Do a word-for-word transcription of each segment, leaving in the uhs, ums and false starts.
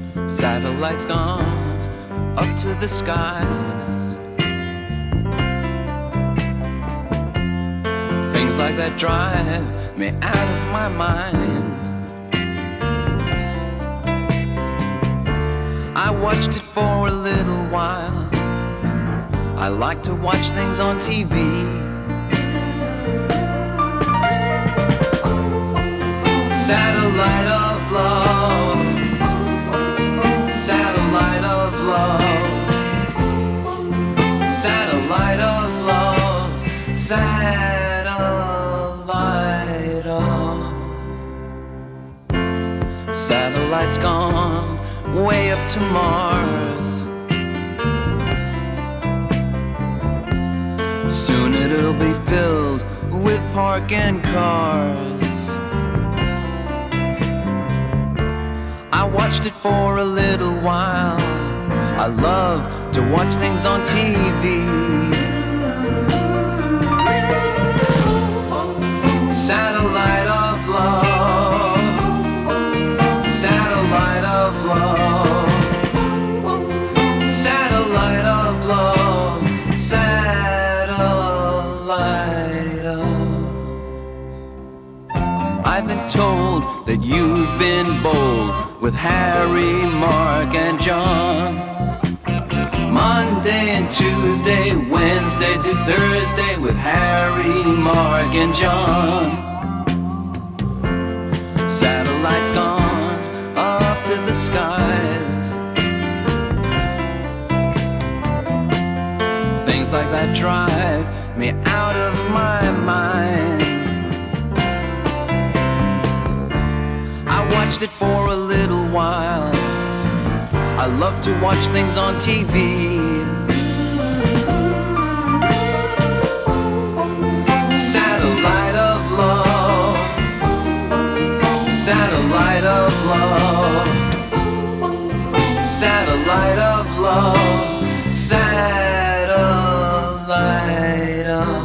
Satellites gone up to the skies. Things like that drive me out of my mind. I watched it for a little while. I like to watch things on T V. Satellite of love, satellite of love, satellite of love, satellite of. Satellite's gone way up to Mars. Soon it'll be filled with parking cars. I watched it for a little while. I love to watch things on T V. Satellite of love, satellite of love, satellite of love, satellite of. I've been told that you've been bold with Harry, Mark, and John. Monday and Tuesday, Wednesday to Thursday with Harry, Mark, and John. Satellites gone up to the skies. Things like that drive me out of my mind. I watched it for a little while. I love to watch things on T V. Satellite of love, satellite of love, satellite of love, satellite of.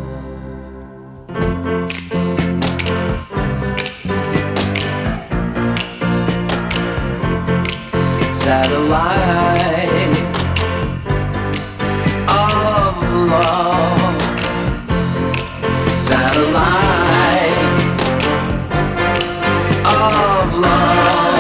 Satellite of love, satellite of love.